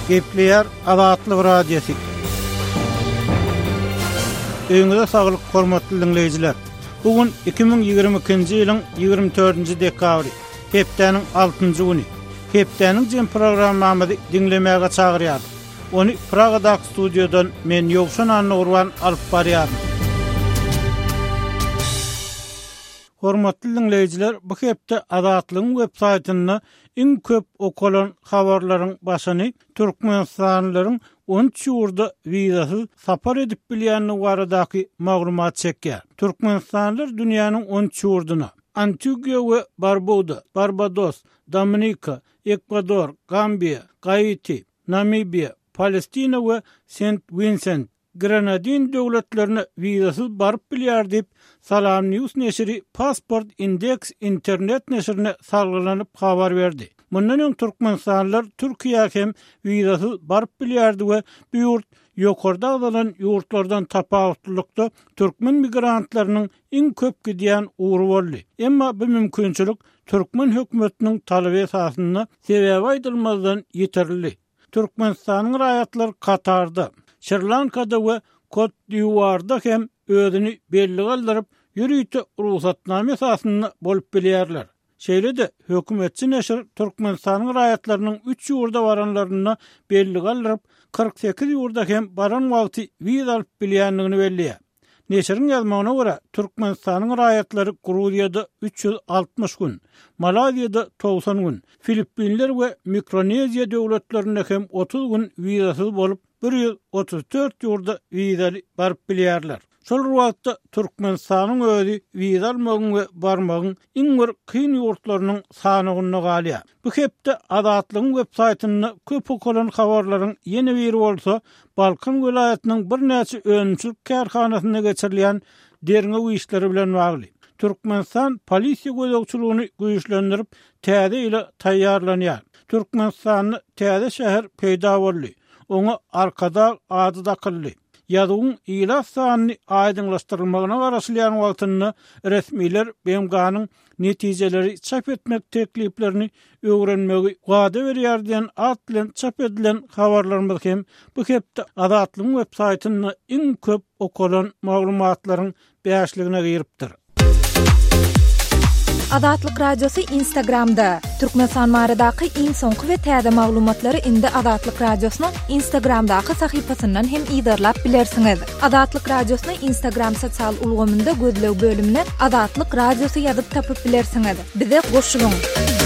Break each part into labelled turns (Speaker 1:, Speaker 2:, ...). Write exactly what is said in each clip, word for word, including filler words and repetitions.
Speaker 1: Gepleyer Azatlyk Radiosu. Öňüňizde saglyk, hormatly dinleýijiler. Bugun iki bin ýygrimi ikinji ýylyň ýygrimi dördünji dekabry, hepdeniň altynjy güni. Hepdeniň jem programmamyzy dinlemäge çagyrýar. Onu Pragadaky studiodan men Ýogşan Anny alyp barýarym. Hormatly dinleýijiler, bu hepde Azatlyň websaýtyny iň köp okulan habarlaryň başyny türkmenistanlylaryň on üç ýurda wizasy sapar edip bilýänligi baradaky maglumat çekýär. Türkmenistanlylar dünýäniň on üç ýurduna Antigua we Barbuda, Barbados, Dominika, Ekvador, Gambiya, Haiti, Namibia, Palestina we Saint Vincent Grenadine döwletlerine wizasy baryp bilýär diýip Salam News neşri Passport Index internet neşrine salgylanyp habar berdi. Mundan öň türkmenistanlylar Türkiýe hem wizasy baryp bilýärdi we bu ýurt ýokarda azalan ýurtlardan tapawutlykda türkmen migrantlarynyň iň köp gidýän uğru boldy. Emma bu mümkinçilik türkmen hökümetiniň talaby esasyna sebäbi aýdylmazdan ýeterli. Türkmenistanyň raýatlary Katarda, Sri Lankada we Cote d'Ivoire'da hem özüni belli galdyryp ýürüýte ruhsatname esasyna bolup bilýärler. Şeýle-de hökümetçi neşir Türkmenistanyň raýatlarynyň üç ýurda baranlaryna belli galdyryp kırk sekiz ýurda hem baran wagty wiza alyp bilýänligini belliýär. Neşiriň ýazmagyna görä Türkmenistanyň raýatlary Gruziýada üç ýüz altmış gün, Malaziýada doksan gün, Filipinler we Mikroneziýa döwletlerinde hem otuz gün wizasyz bolup bir ýüz otuz dört ýurda wizaly baryp bilýärler. Şol wagtda Türkmenistanyň özi wiza almagyň we barmagyň iň bir kyn ýurtlarynyň sanygyna galýar. Bu hepde Azatlyň websaýtyny köp okulan habarlaryň ýene biri bolsa, Balkan welaýatynyň bir näçe öňçülük kärhanasyna geçirilýän derňe işleri bilen bagly. Türkmenistan polisiýa gözegçiligini güýçlendirip, täze ile taýýarlanýar. Türkmenistanyň täze şäher peýda boldy. Oňa arkada ady dakyldy. Ýadyň ýyla sanyny aýdynlaşdyrylmagyna garaşylýan wagtyny resmiler B M G'nyň netijeleri çap etmek tekliplerini öwrenmegi wada berýär diýen at bilen çap edilen habarlarymyz hem bu hepde Azatlyň websaýtyny iň köp okulan maglumatlaryň beşligine giripdir.
Speaker 2: Azatlyk Radiosu Instagramda. Türkmenistan maradaky iň soňky we täze maglumatlary indi Azatlyk Radiosynyň Instagramdaky sahypasynyň hem ýydarlap bilersiňiz. Azatlyk Radiosyny Instagram sosial ulgamynda gözlew bölümine Azatlyk Radiosu ýazyp tapyp bilersiňiz. Bize goşulyň.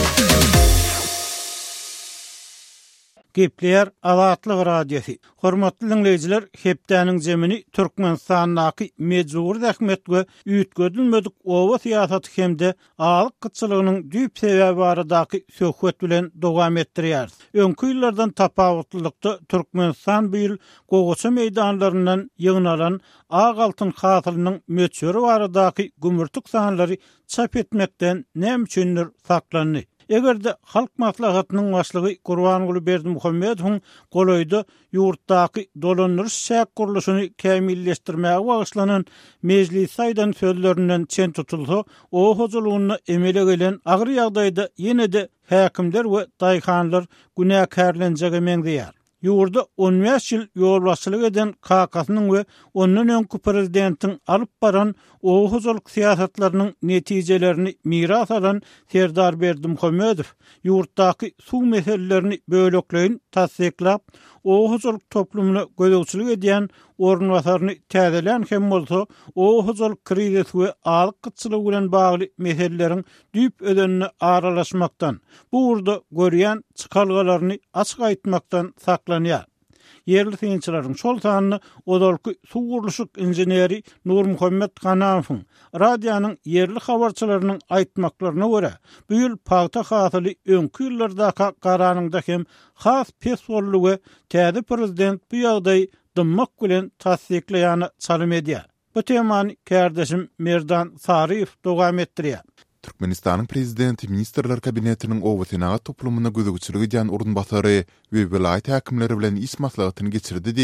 Speaker 2: Gepleyer Azatlyk Radiosu. Hormatly dinleýijiler, hepdeniň jemini Türkmenistanyň mejbur rahmet we üýtgedilmedik owa syýasaty hemde alyk gyçylygynyň düýp sebäbi baradaky söhbet bilen dowam etdirýär. Öňkü ýyllardan tapawutlykda Türkmenistan bu ýyl gogaça meýdanlaryndan ýygnalan ag altyn hasylynyň möçüri baradaky gümürtük sanlary çap etmekden näme üçindir saklandy. Egerde halk maslahatynyň başlygy Gurbanguly Berdimuhammedowyň golaýda ýurtdaky dolandyryş şäk guruluşyny kämilleşdirmäge bagyşlanan mejlis saýdan sözlerinden çen tutulsa, o hojulugyny emele gelen agyr ýagdaýda ýene-de häkimler we daýhanlar günäkärlenjegi meňzeýär. Ýurda on beş ýyl ýolbaşçylyk eden K K S'nyň we ondan öňki prezidentiň alyp baran o hojuluk syýasatlarynyň netijelerini miras alan Serdar Berdimuhammedow ýurtdaky suw meselelerini bölekleýin tasdiklap, o hojuluk toplumyna gözegçilik edýän ornwasaryny täzelän hem bolsa, o hojuluk krizisi we alyk gyçylygy bilen bagly meseleleriň düýp ödenine aralaşmakdan, bu urda görýän çykalgalaryny açyk aýtmakdan saklanýar. Yerli synçylaryň şol sanyny odolky suw guruluşyk injeneri Nurmuhammed Ganamowyň radionyň yerli habarçylarynyň aýtmaklaryna görä, bu ýyl paýta hasyly öňkü ýyllardaky garanyňda hem has pes boldy we täze prezident bu ýagdaý dymmak bilen tasdikleýäni çalym edýär. Bu temany kärdeşim Merdan Saryýew dowam etdirýär.
Speaker 3: Türkmenistanyň prezidenti ministrler kabinetiniň owa senagat toplumyna gözegçilik edýän urunbasary we vilayet häkimleri bilen iş maslahatyny geçirdi diýip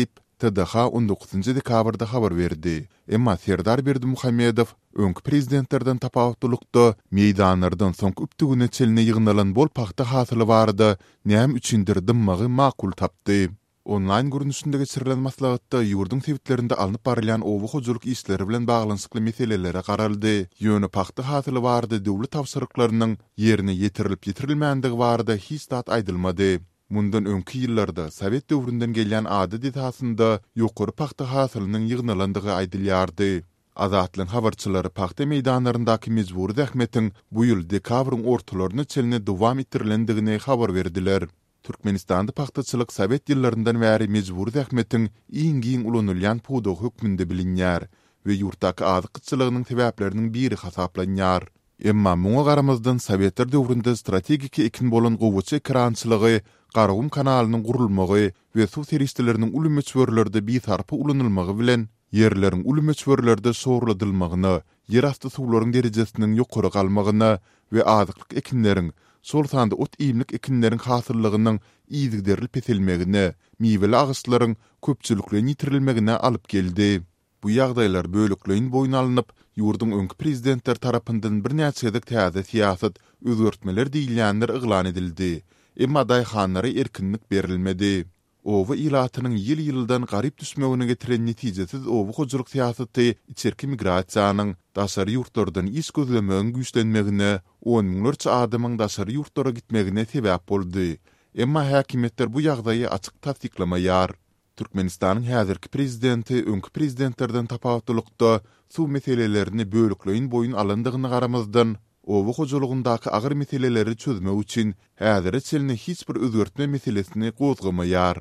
Speaker 3: T D H on dokuzunçy dekabrda habar berdi. Emma Serdar Berdimuhammedow öňkü prezidentlerden tapawutlukda meýdanlardan soň üptügüne çeline ýygnalan bol paxta hasyly barada näme üçindir dymmagy makul tapdy. Online görnüşinde geçirilen maslahatda ýurdun sebitlerinde alınıp barılan owu hojuluk işleri bilen baglanyşykly meselelere garaldy. Ýöne paxta hasyly barada döwlet tawsyrlyklarynyň ýerine ýetirilip ýetirilmänligi barada hiç zat aýdylmady. Mundan öňki ýyllarda Sowet döwründen gelýän adat edasynda ýokary paxta hasylynyň ýygnalandygy aýdylýardy. Azatlyň habarçylary paxta meýdanlaryndaky mejburi zähmetiň bu ýyl dekabryň ortalaryna çeline dowam ettirilendigine habar berdiler. Türkmenistanda paxtaçylyk Sowet ýyllaryndan bäri mejburi zähmetiň iň-iň ulanylýan pudo hökmünde bilinýär we ýurtdaky azykçylygynyň sebäpleriniň biri hasaplanýar. Emma muňa garamazdan Sowetler döwründe strategik ekin bolan gowuçy ekrançylygy, Garagum kanalynyň gurulmagy we suw serişdeleriniň uly möçberlerde bir tarapy ulanylmagy bilen yerleriň uly möçberlerde sorladylmagyny, yer asty suwlaryň derejesiniň ýokary galmagyny we azyklyk ekinleriň sol sanda ot iýimlik ekinleriň hasyllygynyň iýdigderilip peselmegine, miweli agyslaryň köpçülikle ýitirilmegine alyp geldi. Bu ýagdaýlar bölükleýin boyun alınıp, ýurdun öňkü prezidentler tarapyndan bir näçe edek täze siýasat özgörtmeler diýilýänler yglan edildi. Emma daýhanlara erkinlik berilmedi. Owa ilatynyň ýyl-ýyldan garyp düşmegine getiren netijesiz owa hojuluk siýasaty içerki migrasiýanyň daşary ýurtlardan iş gözlemegiň güýçlenmegine, on miňlerçe adamyň daşary ýurtlara gitmegine sebäp boldy. Emma häkimetler bu ýagdaýy açyk tasdiklamaýar. Türkmenistanyň häzirki prezidenti öňkü prezidentlerden tapawutlukda suw meselelerini bölükleýin boyun alandygyny garamazdan owa hojulugundaky agyr meseleleri çözmek üçin häzir çeline hiç bir özgörtme meselesini gozgamaýar.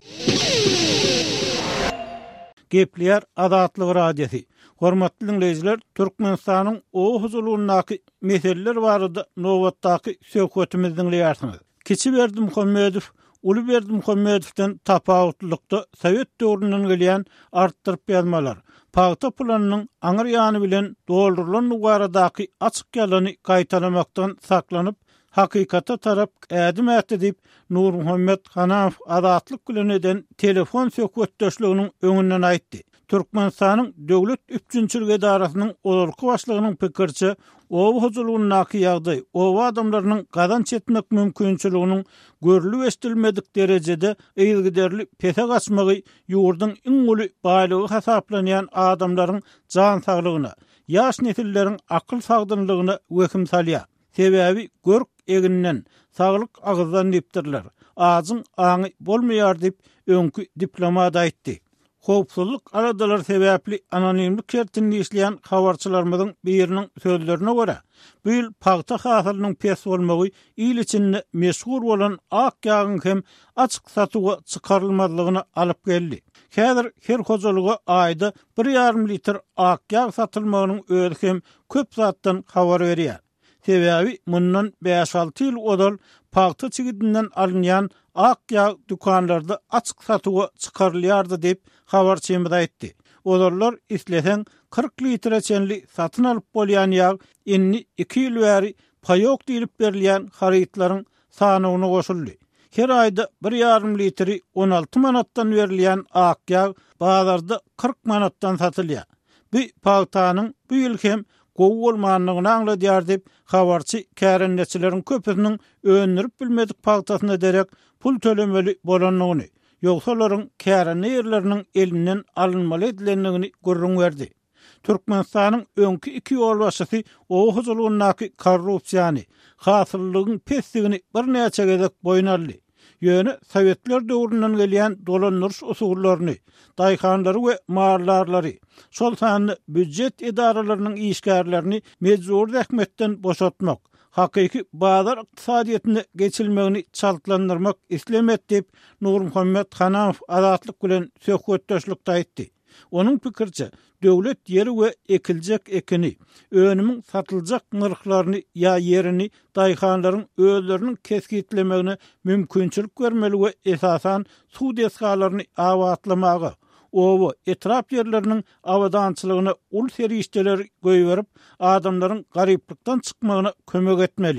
Speaker 1: Gepler Adatlyk radiosi. Hormatly dinleýijiler, Türkmenistanyň o huzurundaky meseleler barada nowatdaky söhbetimizi dinleýärsiňiz. Keçi Berdimuhammedow Uly Berdimuhammedowden tapawutlukda Sowet döwründen gelýän artdyryp ýazmalar, paxta plananyň aňyr ýany bilen doldurulan ugaradaky açyk ýalany gaýtalamakdan saklanyp, hakykata tarap ädim ätdip Nur Muhammed Hanafow Adatlyk bilen eden telefon söhbetdeşliginiň öňünden aýtdy. Türkmenistanyň döwlet üçinçilik edarasynyň olurky başlygynyň pikirçe, owa huzurundaky ýagdaý, owa adamlarynyň gadan çetmek mümkinçiliginiň görülüp estilmedik derejede eýilgiderli pese gaçmagy ýurdun iň uly baýlygy hasaplanýan adamlaryň jan saglygyna, ýaş nesilleriň akyl sagdynlygyna weküm salýar. Sebäbi görk eginden saglyk agyzdan dipdirler. Azyň aňy bolmaýar dip öňkü diplomat aýtdy. Howpsuzlyk aradalar sebäpli anonimlik şertinde işleýän habarçylarymyzyň biriniň sözlerine görä, bu ýyl paxta hasylynyň pes bolmagy ýyl içinde meşhur bolan ak ýagyň hem açyk satyga çykarylmazlygyna alyp geldi. Häzir her hojalyga aýda bir ýarym litr ak ýag satylmagynyň öňü hem köp zatdan habar berýär. Sebäbi mundan beş alty ýyl odal paxta çigidinden alınýan ak ýag dukanlarda açyk satyga çykarylýardy diýip habarçymyz aýtdy. Olarlar isleseň kırk litre çenli satyn alyp bolýan ýag inni iki ýyl bäri paýok diýilip berilýän harytlaryň sanyna goşuldy. Her aýda bir ýarym litri on alty manatdan berilýän ak ýag bazarda kırk manatdan satylýar. Bu paxtanyň bu ýyl hem gowy bolmanlygyny aňladýar diýip habarçy kärendeçileriň köpüsiniň öňürüp bilmedik paxtasyna derek pul tölemeli bolanlygyny, ýogsa kärende ýerleriniň elinden alınmaly edilenligini görüň berdi. Türkmenistanyň öňkü iki ýol başçysy owa huzurundaky korrupsiýany, hasyllygyň pesligini bir näçe gezek boyun aldy. Ýöne Sowetler döwründen gelýän dolandyryş usullaryny, daýhanlary we maarlarlary, şol sany büdjet edaralarynyň işgärlerini mejbur zähmetden boşatmak, hakyky bazar ykdysadyýatyna geçilmegini çaltlandyrmak islemet diýip Nur Muhammed Hanafow Adatlyk bilen söhbetdeşlikde aýtdy. Onun pikirçe, döwlet ýeri we ekiljek ekini, önümiň satyljak nyrhlaryny ýa ýerini daýhanlaryň özleriniň keskitlemegine mümkinçilik bermeli we esasan suw deskalaryny awatlamagy, owa etrap ýerleriniň awadançylygyna ul serişdeler goýberip adamlaryň garyplykdan çykmagyna kömek etmeli.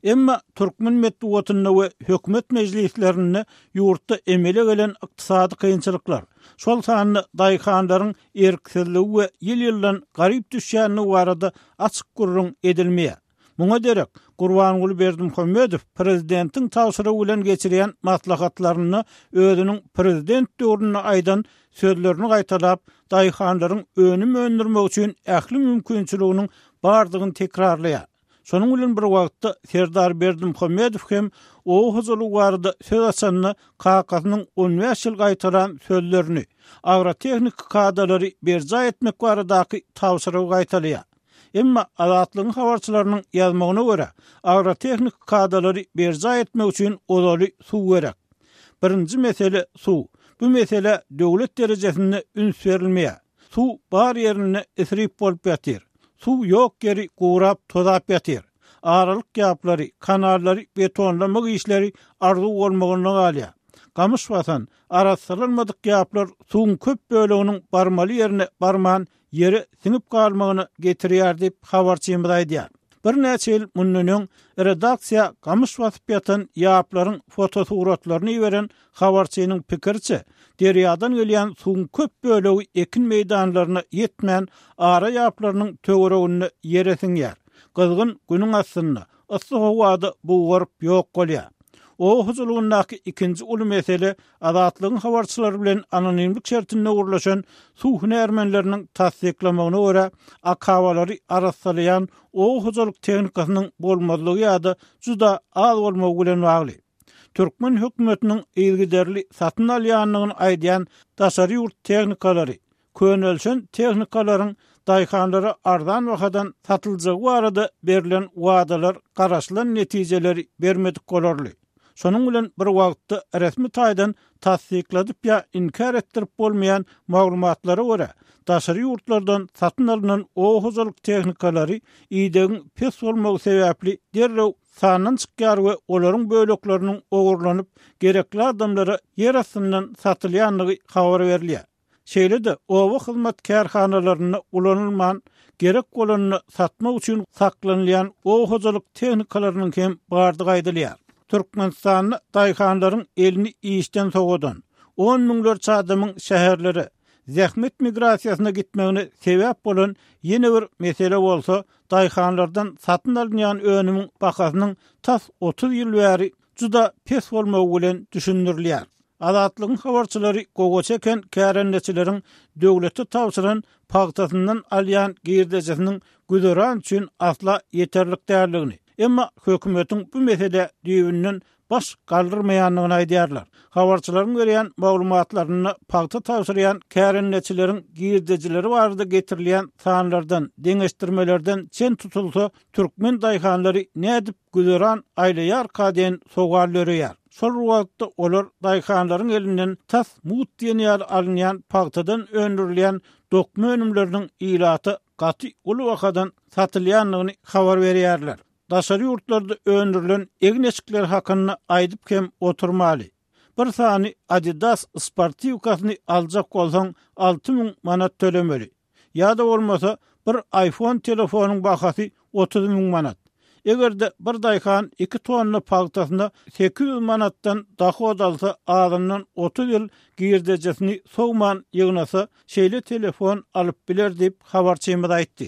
Speaker 1: Emma Türkmen medeniýetine we hökümet meclislerine ýurtda emele gelen ykdysady kynçylyklar, şol sanyny daýkanlaryň erkseligi we ýyl-ýyldan garyp düşýäni barada açyk gurrun edilmeýär. Muňa derek Gurbanguly Berdimuhammedow prezidentiň tawsyry bilen geçirýän maslahatlaryny özüniň prezident döwrüne aýdan sözlerini gaýtalap, daýkanlaryň önüm öndürmek üçin ähli mümkinçiliginiň bardygyny tekrarlaýar. Şonuň bilen bir wagtda Serdar Berdimuhammedow hem o huzurlyk barada söz açanyny kakasynyň on beş ýyl gaýtaran sözlerini, agrotehnik kadrlary berja etmek baradaky tawsyry gaýtalýar. Emma azatlygyň habarçylarynyň ýazmagyna görä, agrotehnik kadrlary berja etmek üçin olaly suw gerek. Birinji mesele suw. Bu mesele döwlet derejesinde üns berilmeýär. Suw bar ýerine isrip bolup ýatyr. Suw ýok geri gurap tozap ýatyr. Aralyk ýaplary, kanallary betonlamak işleri arzu bolmagyny galýar. Gamyş basan, arasylmadyk ýaplar suwun köp böleginiň barmaly ýerine barman ýeri siňip galmagyny getirýär diýip habarçymyz aýdýar. Bir näçe ýyl mundan redaksiýa gamyş basyp ýatan ýaplaryň fotosuratlaryny beren habarçynyň pikirçe, derýadan gelýän suwun köp bölegi ekin meýdanlaryna ýetmän ara ýaplarynyň töweregine ýeresiňär. Kızgın günün aslında ısı havada buğurup yok bolýar. O huzurluğundaki ikinci ulu mesele azatlığın habarçıları bilen anonimlik şertinde uğurlaşan suw hünermenlerinin tasdiklamagyna görä akawaları arasalayan o huzurluk tehnikasının bolmadylygy ýa-da juda az bolmagy bilen bagly. Türkmen hökümetiniň ilgiderli satyn alýanlygyny aýdýan daşary ýurt tehnikalary, könölçen tehnikalaryň daýkanlara ardan wagtdan satyljagy barada berilen wadalar garaşlan netijeleri bermedik bolarly. Şonuň bilen bir wagtda resmi taýdan tasdikladyp ýa inkar etdirip bolmaýan maglumatlary görä, daşary ýurtlardan satyn alynan o huzurlyk tehnikalary ýygyň pes bolmagy sebäpli derrew sanyň çykýar we olaryň bölekleriniň ogurlanyp gerekli adamlara ýer astyndan satylýanlygy habar berilýär. Şeýle-de owa hyzmat kärhanalaryna ulanylman gerek bolanyny satmak üçin saklanýan o huzurlyk tehnikalarynyň hem bardygy aýdylýar. Türkmenistanyň daýkanlaryň elini işden soğudan, on miňler çadamyň şäherleri zähmet migrasiýasyna gitmegine sebäp bolan ýene bir mesele bolsa, daýkanlardan satyn alynýan önümiň bakasynyň tas otuz ýyl bäri juda pes bolmagy bilen düşündirilýär. Azatlygyň habarçylary gogo çeken kärenleçileriň döwleti tawsyran pagtasyndan alýan girdejesiniň güderan üçin asla ýeterlik däldigini, emma hökümetiň bu mesele düýbünden baş galdyrmaýanlygyny aýdýarlar. Habarçylaryň berýän maglumatlaryny pagta tawsyrayan kärenleçileriň girdejileri barada getirilýän sanlardan, deňeşdirmelerden çen tutulsa, türkmen daýkanlary nädip güderan aýlaýar kaden sowal berýär. Şol wagtda olar daýkanlaryň elinden tas mut diýenýär alynýan pagtadan öndürilýän dokma önümleriniň ilaty gaty uly wagtdan satylýanlygyny habar berýärler. Daşary ýurtlarda öndürilen egneçikler hakyny aýdyp hem oturmaly. Bir sany Adidas sportiwkasyny aljak bolsaň alty miň manat tölemeli. Ýa-da bolmasa bir iPhone telefonyň bahasy otuz miň manat. Egerde bir daýkan iki tonna pagtasyna sekiz yüz manatdan dahod alsa, ağzından otuz ýyl girdejesini sowman ýygnasa, şeýle telefon alyp biler diýip habarçymyz aýtdy.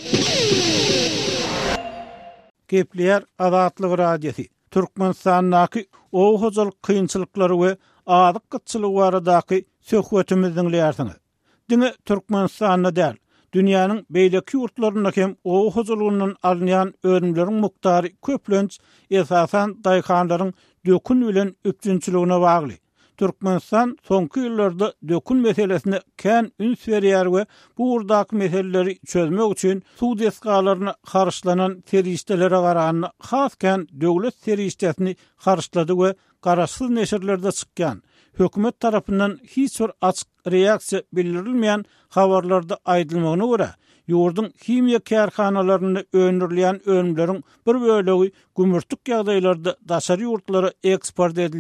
Speaker 1: Gepleýär Azatlyk radiosi. Türkmenistanyň o huzurlyk kynçylyklary we azyk gytçylygy baradaky söhbetimizi dinleýärsiňiz. Diňe Türkmenistanyň däl, dünýäniň beýleki ýurtlaryna hem o huzurlygynyň alynýan önümleriň muktary köplenç esasan daýkanlaryň dökün bilen üpjünçiligine bagly. Türkmenistan soňky ýyllarda dökün meselesine kän üns berýär we bu urdaky meseleleri çözmek üçin suw deskalaryna karşylanan terişdelere garanyny, haskän döwlet terişdesini karşylady we garaşsyz neşirlerde çykýan, hökümet tarapyndan hiç bir açyk reaksiýa bildirilmeýän habarlarda aýdylmagyna görä, ýurdun himiýa kärhanalaryny öndürilýän önümleriň bir bölegi gümürtük ýagdaýlarda daşary ýurtlara eksport edilýär.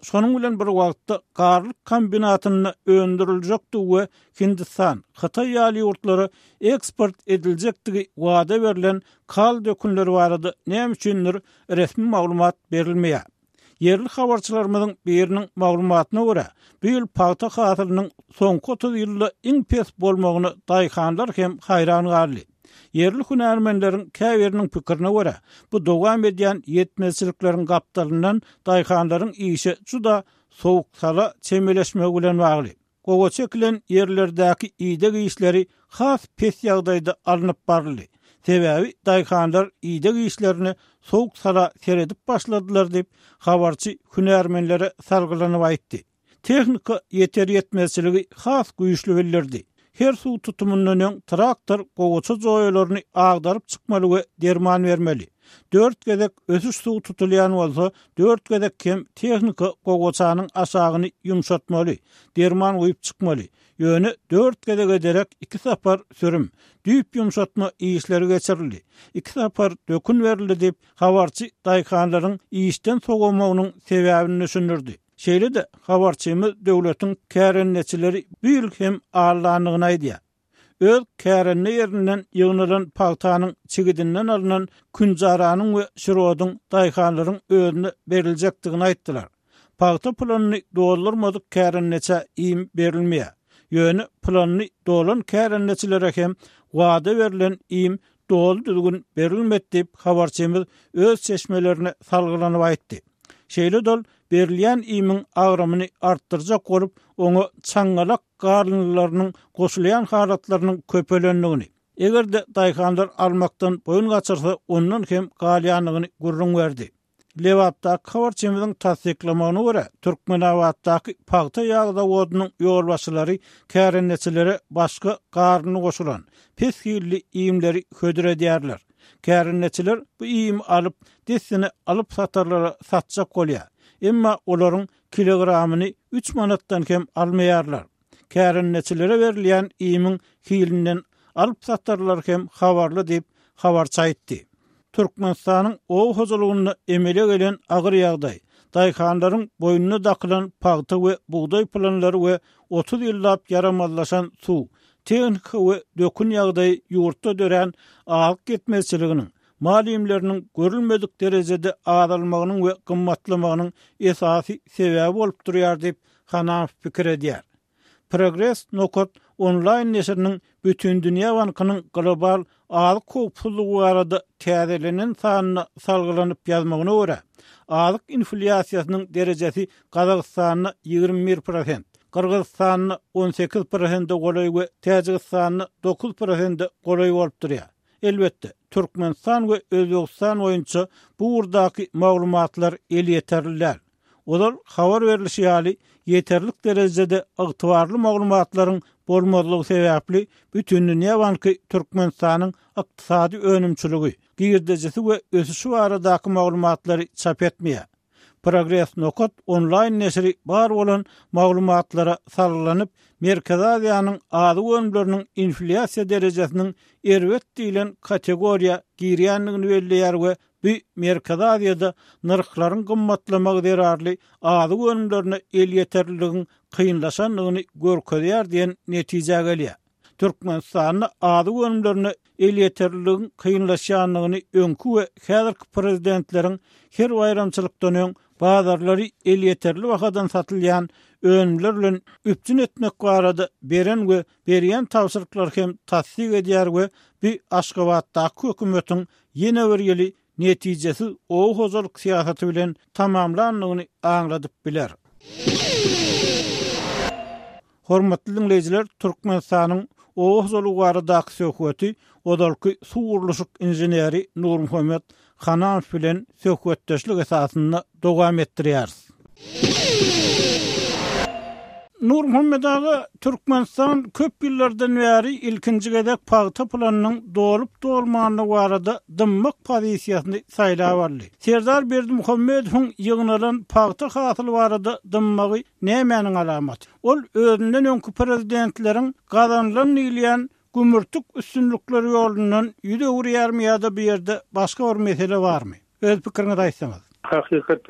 Speaker 1: şonuň bilen bir wagtda garlyk kombinatyny öndüriljekdi we Hindistan, Hatay ýaly ýurtlary eksport ediljekdigi wada berilen kal dökünleri barada näme üçindir resmi maglumat berilmeýär. Yerli habarçylarymyzyň biriniň maglumatyna görä, bu ýyl paýta hatyrynyň soňky otuz ýylda iň pes bolmagyny daýhanlar hem haýran garly. Yerli hünärmenleriň käbiriniň pikirine görä, bu dowam edýän ýetmezçilikleriň gapdalyndan daýhanlaryň işi juda sowuk sala çemeleşmek bilen bagly. Gogo çekilen yerlerdäki ýydak işleri has pes ýagdaýda alınıp barly. Sebebi daýhanlar ýydak işlerini sowuk sala seredip başladylar dep habarçy hünärmenlere salgylanyp aýtdy. Tehnika ýeter ýetmezçiligi has güýçli bildirdi. Her suw tutumundan öň traktor gogoça joýlaryny agdaryp çykmaly we derman bermeli. Dört gezek ösüş suw tutulýan bolsa, dört gezek kem tehnika gogoçanyň aşagyny ýumşatmaly, derman goýup çykmaly. Ýöne dört gezek ederek iki sapar sürüm, düýüp ýumşatma işleri geçirildi. iki sapar dökün berildi dep habarçy daýhanlaryň işden sogamagynyň sebäbini düşündirdi. Şeýle de habarçymyz döwletiň kärenneçileri bu ýyl hem ağırlanýyny aýdýar. Öz kärenne ýerinden ýygnalan paýtanyň çigidinden alynan künjaranyň we şirodyň daýhanlaryň özüne berilejekdigini aýtdylar. Paýta planyny doldurmadyk kärenneçe iým berilmeýär. Ýöne planyny dolan kärenneçilere hem wada berilen iým dol düzgün berilmedi dep habarçymyz öz seçmelerini salgylanyp aýtdy. Şeýle dol berilýän iýmiň agrymyny artdyrjak bolup, oňa çaňgalak garlynlarynyň goşulýan halatlarynyň köpelenligini, egerde daýhanlar almakdan boyun gaçyrsa, ondan hem galýanlygyny gurrun berdi. Lewapda habarçymyzyň tasdiklamagyna görä, Türkmenawatdaky paýta ýagda wodunyň ýolbaşçylary kärenneçilere başga garlyny goşulan pes hilli iýimleri hödür edýärler. Kärenneçiler bu iýim alyp, desini alyp satarlara satjak bolýar. Emma olaryň kilogramyny üç manatdan hem almaýarlar. Kärenneçilere berilýän iýimiň hilinden alyp satarlar hem habarly dep habarçy aýtdy. Türkmenistanyň o hozalygyny emele gelen agyr ýagdaý, daýhanlaryň boýnuna dakylan paýta we buğday planlary we otuz ýyllap yaramazlaşan suw, tehnika we dökün ýagdaý ýurtda dören agyk getmezçiliginiň, malimleriniň görülmedik derejede azalmagynyň we gymmatlamagynyň esasy sebäbi bolup durýar dep Hanan pikir edýär. Progress nokot online neşriniň bütün dünýä bankynyň global azyk köpçüligi barada täzelenen sanyna salgylanyp ýazmagyna görä, azyk inflasiýasynyň derejesi Gazagystanyň ýygrimi bir prosent, Kyrgyzstanyň on sekiz prosent golaý we Täjikistanyň dokuz prosent golaý bolup durýar. Elbetde Türkmenistan we Özbegistan boýunça bu urdaky maglumatlar el ýeterliler. Olar habar berilişi ýaly yeterlik derejede ygtybarly maglumatlaryň bolmazlygy sebäpli bütün dünýä banky Türkmenistanyň ykdysady önümçiligi, girdejesi we ösüşi baradaky maglumatlary çap etmeýär. Progress nokot online neşri bar bolan maglumatlara sarlanyp, Merkez Aziýanyň ady önümleriniň inflasiýa derejesiniň erwet diýilen kategoriýa girýänligini belleýär we bu Merkez Aziýada narklaryň gymmatlamagy derarly ady önümlerine el ýeterliligiň kıyınlaşanlygyny görkezýär diýen netije gelýär. Türkmenistanyň ady önümlerine el ýeterliligiň kıyınlaşanlygyny öňkü we häzirki prezidentleriň her bayramçylykdan öň bazarlary el ýeterli wagtdan satylýan önümler bilen üpçün etmek barada beren we berýän tawsyryklar hem tasdik edýär we bu Aşgabatdaky hökümetiň ýene bir ýyly netijesi o hozalyk siýasaty bilen tamamlanlygyny aňladyp biler. Hormatly dinleýijiler, Türkmenistanyň o hozalyk baradaky söhbeti odalky suwurlyşyk inженери Nur Muhammed Hanan bilen söhbetdeşlik esasynda dowam etdirýär. Nur Muhammed aga Türkmenistan köp ýyllardan bäri ilkinji gezek paýta planynyň dolup dolmanyny barada dymmak pozisiýasyny saýlap aldy. Serdar Berdimuhammedowyň ýygnalan paýta hasyly barada dymmagy nämenin alamaty? Ol özünden öňkü prezidentleriň gazanlan ýylýan gümürtük üstünlükleri ýolundan ýüde-ýarmy ýa-da bir ýerde başga bir mesele barmy? Öz pikiriňizi aýtsaňyz.
Speaker 2: Hakikaten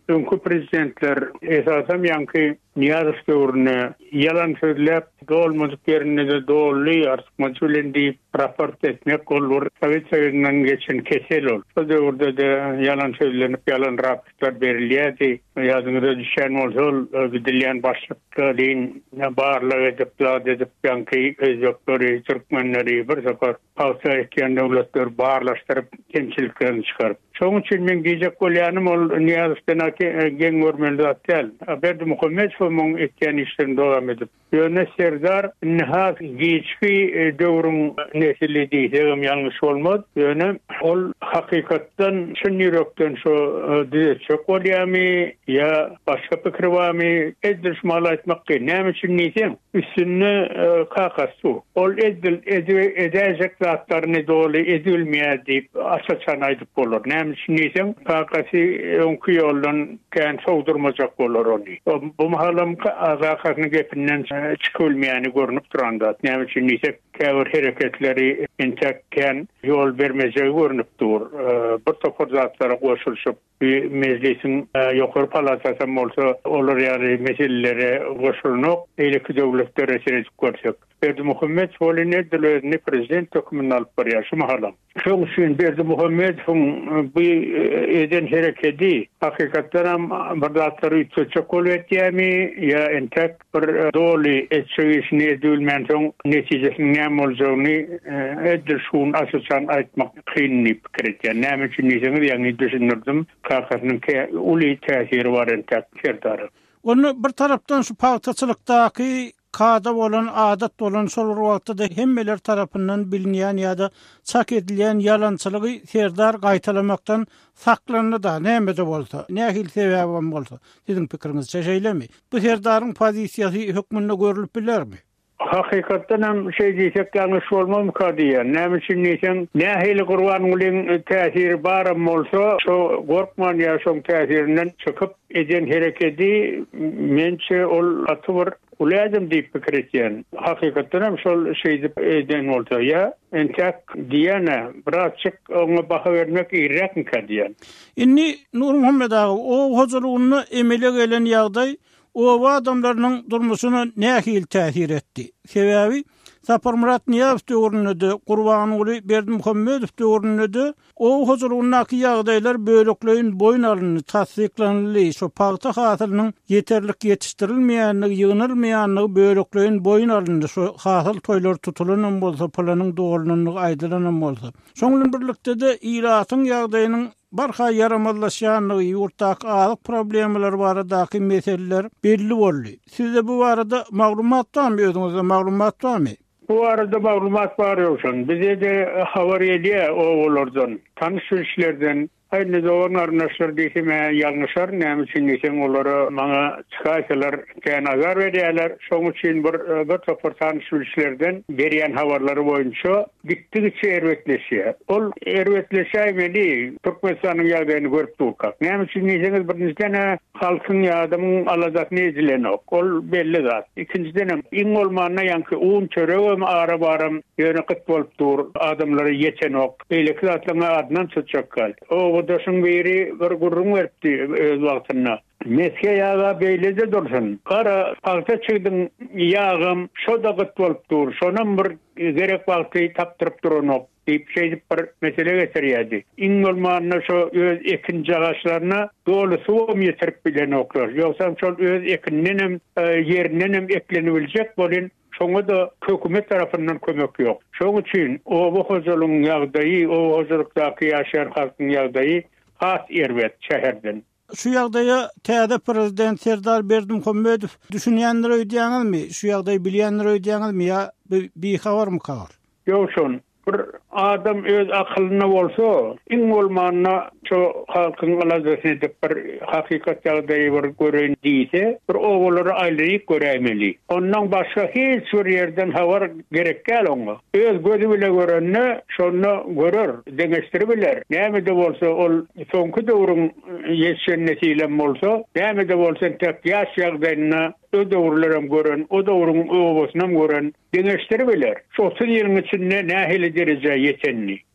Speaker 2: önkü prezidentler esasam yankı Niyazov döwrüne yalan sözläp dolmadyk ýerine de dolly artmaçylendi raport etmek olur. Sovet Soýuzynyň geçen kesel ol. O döwürde de yalan sözlenip yalan raportlar berilýärdi. Ýazyňyza düşen bolsa gidilýän başlyklaryň barlygy edip edip yankı özökleri türkmenleri bir sefer pawsa etken döwletler barlaşdyryp kemçiliklerini çykaryp. Şoň üçin men gejek bolýanym ol Niyazowdan geň görmeli zatdyal. Berdi Muhammedow mon etken işlerini dowam edip. Ýöne Serdar nihas geçki döwrüň nesili diýsem ýalňyş bolmaz. Ýöne ol hakykatdan şun ýürekden şo diýecek bolýarmy ýa başga pikir barmy? Edil şumal aýtmak näme üçin diýsem, üstünde kakasy. Ol edil edecek zatlaryny doly edilmeýär diýip açaçan aýdyp bolar. Näme üçin diýsem, kakasy öňkü ýoldan kän sowdurmajak bolar ony. Bu mahalam azakasyny gepinden çykylmaýany görnüp duranda. Näme üçin diýsek, käbir hereketleri entekken yol bermejegi görnüp dur. Bir topar zatlara goşulşyp meclisin ýokary palasasy bolsa olar ýa-ni meselelere goşulnak eýleki döwletlere seredip görsek. Berdi Muhammedow bolýan dilini prezident hökmünden alyp barýar şu mahalam. Şoň üçin Berdi Muhammedow bu eden hereketi hakykatdan bir zatlary üçe kolýarmy ýa entek bir doly etçegisini edilmän soň netijesini näme boljagyny edil şuň aşaçan aýtmak kynny pikir etýär. Näme üçin diýseniz ýa-ni düşündirdim. Kakasynyň uly täsiri bar entek Serdar.
Speaker 1: Onu bir tarapdan şu pawtaçylykdaky kada bolan adat bolan şol wagtda hemmeler tarapyndan bilinýän ýa-da çak edilýän yalançylygy Serdar gaýtalamaktan saklandy da näme de bolsa, nähil sebäbi bolsa. Siziň pikiriňiz çeşeýlemi? Bu Serdaryň pozisiýasy hökmünde görülip bilermi?
Speaker 2: Hakykatdan hem şey diýsek ýalňyş bolmam kadiýa. Näme üçin diýsem, nähili Gurbanyň täsiri barym bolsa, şo gorkman ýa şoň täsirinden çykyp eden hereketi mençe ol atyr ulädim diýip pikir etýän. Hakykatdan hem şol şeýdi eden bolsa ýa entek diýene birazçyk oňa baha bermek irräkmi kadiýan.
Speaker 1: Inni Nur Muhammed ağa o huzurlugyny emele gelen ýagdaý o adamlaryň durmuşyna nähil täsir etdi. Sebäbi Sapar Murat Niyazov döwründe, Gurban Uly Berdi Muhammedow döwründe o huzurlugyny ýagdaýlar bölekleýin boyun alyny tasdiklanly, şo pagta hasylynyň ýeterlik ýetişdirilmeýänligi, ýygnylmaýanlygy bölekleýin boyun alyny, şo hasyl toýlar tutulanan bolsa, planyň dogrulynyny aýdylanan bolsa. Şoňla birlikde de iratyň ýagdaýynyň barha yaramazlaşýanlygy, ýurtdaky alyk problemler baradaky meseleler belli boldy. Sizde bu barada maglumat barmy, özüňizde maglumat barmy?
Speaker 2: Bu arada maglumat bar ýoksun. Bize de habar edýär oğullardan, tanışyşlardan, aynı zamanda arnaşlar diýseme ýalňyşar, näme üçin diýsem olary maňa çykaýsalar, kän azar berýärler. Şoň üçin bir bir topar tanışyşlardan berýän habarlary boýunça gitdikçe erwetleşýär. Ol erwetleşäýmeli Türkmenistanyň ýagdaýyny görüp durkak. Näme üçin diýseniz birinjiden halkyň ýadymyň aladatny edilenok. Ol belli zat. İkinciden iň bolmanyna ýanky un çöregem ara barym ýöne gyt bolup dur. Adamlary ýetenok. Eýleki zatlaryň adынан çykjak. O Odaşın biri bir gurrun verdi öz wagtyna. Meske ýaga beýlede dursun. Kara palta çygdyň ýagym şo da gyt bolup dur. Şonam bir gerek wagty tapdyryp duranok diýip şeýdip bir mesele getirýärdi. Iň bolmanyna şo öz ekin jagaşlaryna dolu suwum ýetirip bilenoklar. Ýoksa şol öz ekinden hem ýerinden hem eklenibiljek bolan şoňa da hökümet tarapyndan kömek ýok. Şoň üçin o bu hozurlygyň ýagdaýy, o hozurlukdaky ýaşaýan halkyň ýagdaýy has erwet şäherden.
Speaker 1: Şu ýagdaýa täze prezident Serdar Berdi Muhammedow düşünýänler öýdýäňizmi? Şu ýagdaýy bilýänler öýdýäňizmi ýa bir habarmy kal?
Speaker 2: Ýok şon. Bir adam öz akylyna bolsa, iň bolmanyna şo halkyň alajasyny edip bir hakykat ýagdaýy bir gören diýse, bir oğulary aýlyk görämeli. Ondan başga hiç bir ýerden habar gerek gäl oňa. Öz gözü bile görenne şonu görür, deňeşdirip biler. Näme de bolsa ol soňky döwrüň ýetişen netilen bolsa, näme de bolsa tek ýaş ýagdaýyna o döwürlerem gören, o döwrüň obasynam gören deňeşdirip biler. Şu otuz ýylyň içinde nähili derejä ýetenli.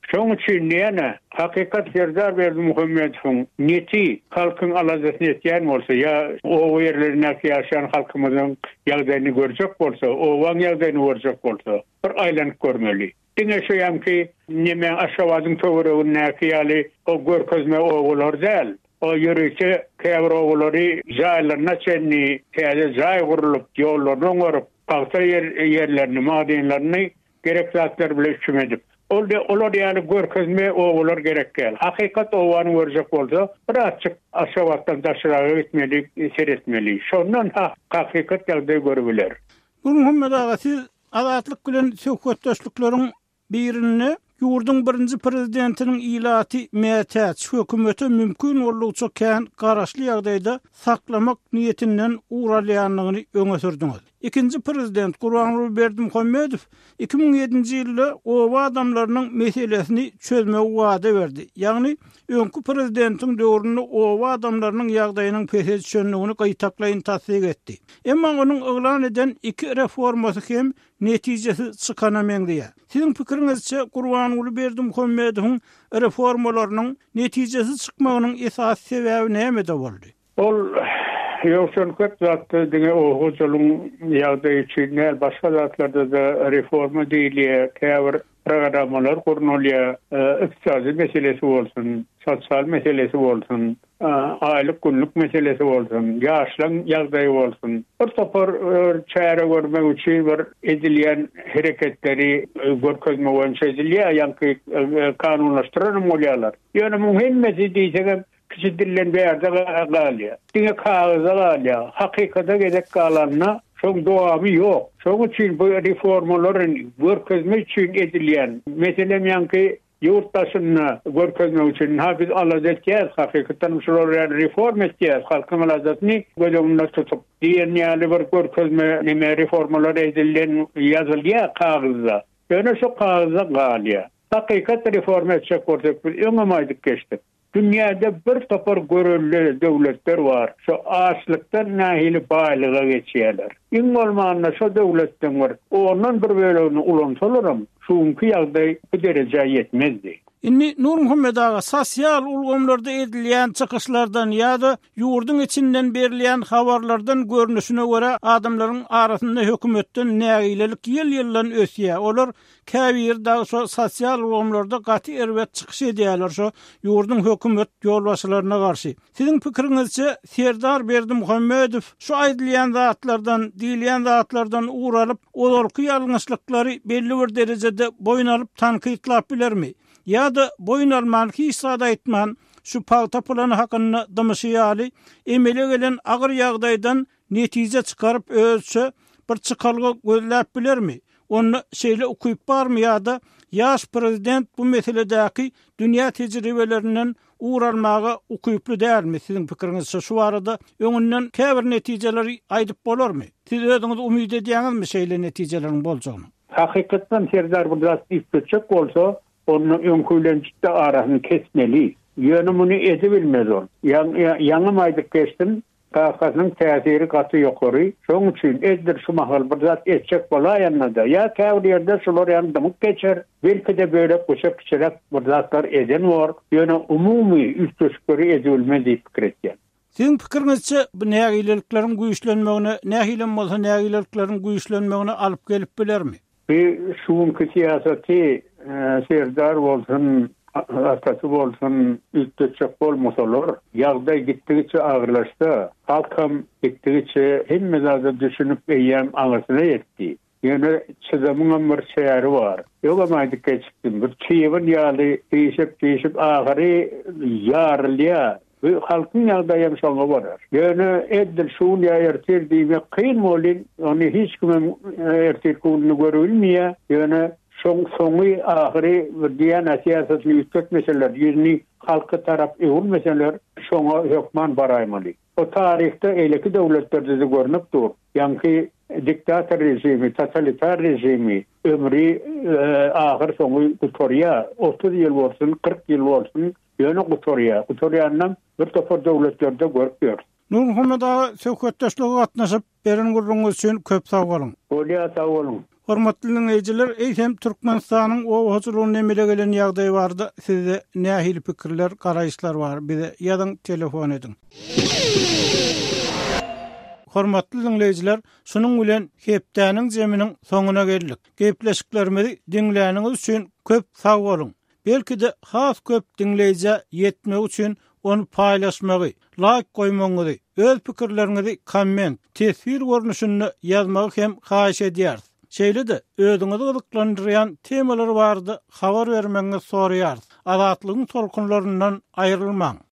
Speaker 2: Şoň üçin näme? Hakykat Serdar Berdimuhammedowyň niyeti halkyň alazatyny etýän bolsa, ya o yerlerine ýaşaýan halkymyzyň ýagdaýyny görjek bolsa, o waň ýagdaýyny görjek bolsa, bir aýlanyp görmeli. Diňe şoýamki, näme aşawadyň töweregini näkiýali, o görkezme oğullar däl. O yürüyüşe käbir oğulları jaýlaryna çenni, täze jaý gurulyp, ýollaryny oňaryp, paýta yer yerlerini, madenlerini gerek zatlar bilen üçmedip. Olda olar ýani görkezme oğullar gerek gel. Hakykat owany görjek bolsa, bir açyk aşawatdan daşyraga gitmeli, seretmeli. Şondan hakykat ýagdaý görebiler.
Speaker 1: Bu Muhammed ağa, siz azatlyk bilen söhbetdeşlikleriň birini Yurdun birinci prezidentinin ilaty mätäç hökümete mümkün bolýuça kän garaşly ýagdaýda saklamak niyetinden uğralýanlygyny öňe sürdüňiz. İkinci prezident Gurbanuly Berdimuhammedow iki bin yedinji ýylda owa adamlarynyň meselesini çözmege wada berdi. Ýagny öňkü prezidentiň döwründe owa adamlarynyň ýagdaýynyň peşeçenligini gaýtaklaýyn tasdik etdi. Emma onuň oglan eden iki reformasy hem netijesi çykanameňdi. Siziň pikiriňizçe Gurbanuly Berdimuhammedowyň reformalarynyň netijesi çykmagynyň esas sebebi näme boldy?
Speaker 2: Ol Ýokşan köp zatda diňe oğuzluň ýagdaýy üçin başga zatlarda da reforma diýilýär, käbir programmalar gurnulýar, ykdysady meselesi bolsun, sosial meselesi bolsun, aýlyk günlük meselesi bolsun, ýaşlaryň ýagdaýy bolsun. Bir topar çäre görmek üçin bir edilýän hereketleri görkezme boýunça edilýär, ýa-ni kanunlaşdyran bolýarlar. Ýöne muhimmeti diýsek kişi dillen berde galya. Dine kağıza galya. Hakikata gedek galanna şoň dowamy ýok. Şoň üçin bu reformaların görkezme üçin edilýän meselem ýa-ni yurttaşyny görkezme üçin hafiz alazatýär, hakykatan şolar reform etýär, halkyň alazatyny gözüňde tutup diýen ýaly bir görkezme näme reformalar edilýän ýazylýar kağıza. Ýöne şo kağıza galya. Hakykat reform etjek bolsak bir öňe maýdyk geçdik. Dünyada bir topar görüllü devletler var. Şu açlıktan nahili baýlyga geçýärler. İň bolmanda şu devletden var. Ondan bir bölegini ulansalarım, şuňky ýagdaý bu derejä ýetmezdi.
Speaker 1: Inni Nur Muhammed ağa, sosial ulgamlarda edilýän çykyşlardan ýa-da ýurdun içinden berilýän habarlardan görnüşine görä adamlaryň arasynda hökümetden nägilelik ýyl-ýyllan ösýär. Olar käbir daha so sosial ulgamlarda gaty erwet çykyş edýärler şo ýurdun hökümet ýolbaşçylaryna garşy. Siziň pikiriňizçe Serdar Berdimuhammedow şu aýdylýan zatlardan, diýilýän zatlardan uğralyp, olarky ýalňyşlyklary belli bir derejede boyun alyp tankytlap bilermi? Ya da boyun almanki isada etman şu paýta plany hakyny dymyşýaly emele gelen agyr ýagdaýdan netije çykaryp ölçe bir çykalga gözläp bilermi? Onu şeýle okuýup barmy ýa-da ýaş prezident bu meseledäki dünýä tejribelerinden uğralmaga okuýuply dälmi? Siziň pikiriňizçe şu arada öňünden käbir netijeleri aýdyp bolarmy? Siz özüňiz umyt edýäňizmi şeýle netijelerin boljagyny?
Speaker 2: Hakykatdan Serdar bu das ýetjek bolsa, onun öňkülençde arasyny kesmeli. Ýöne muny edebilmez ol. Ýa-ňa maýdyk geçdim, Kakasynyň täsiri gaty ýokary. Şoň üçin eddir şu mahal bir zat etjek bolaýanda ýa käbir ýerde şolar ýandyk geçer. Belki-de böyle goşap geçerek bir zatlar eden bar. Ýöne umumy üstüşkeri edilmez diýip pikir etýär.
Speaker 1: Siziň pikiriňizçe bu nägilelikleriň güýçlenmegine, nähilem bolsa nägilelikleriň güýçlenmegine alyp gelip bilermi?
Speaker 2: Bir şuňky siýasaty Serdar bolsun, atasy bolsun, üstüçek bolmasalar, ýagdaý gitdigiçe agyrlaşdy. Halkam gitdigiçe hemme zada düşünüp beýän aňyrsına ýetdi. Ýöne çözümüň bir şeýeri bar. Ýoga maýdyk geçdim. Bir çyýyň ýaly değişip değişip ahyry ýarylýar. Bu halkyň ýagdaýy şoňa barar. Ýöne edil şuň ýertir diýmek kyn bolýar. Ony hiç kim ertir kulny görülmeýär. Ýöne şoň soňy ahyry bir diýen siýasatly üstök meseleler, ýüzni halky tarap ewul meseleler şoňa hökman baraýmaly. O tarihte eýleki döwletlerde de görnüp dur. Ýa-ni diktator rejimi, totalitar rejimi, ömri ahyr soňy gutorýa, otuz ýyl bolsun, kırk ýyl bolsun, ýöne gutorýa. Gutorýandan bir topar döwletlerde görüp dur.
Speaker 1: Nur Muhammed ağa, söhbetdeşlige gatnaşyp beren gurrunuz üçin köp sag bolun.
Speaker 2: Bolýa, sag bolun.
Speaker 1: Hormatly dinleyijiler, eýsem Türkmenistanyň owatçylygyny emele gelen ýagdaý bardy. Sizde nähili pikirler, garaýşlar bar? Bize ýazyň, telefon edin. Hormatly dinleyijiler, şunuň bilen hepdäniň jeminiň soňuna geldik. Gepleşiklerimizi dinläniňiz üçin köp sag bolun. Belki de has köp dinleýije ýetmek üçin onu paýlaşmagy, like goýmagy, öz pikirleriňizi komment, tesir görnüşinde ýazmagy hem haýyş edýäris. Şeýle de özüňizi gyzyklandyrýan temalar bardy, habar bermeňizi soraýar. Azatlygyň tolkunlaryndan aýrylmaň.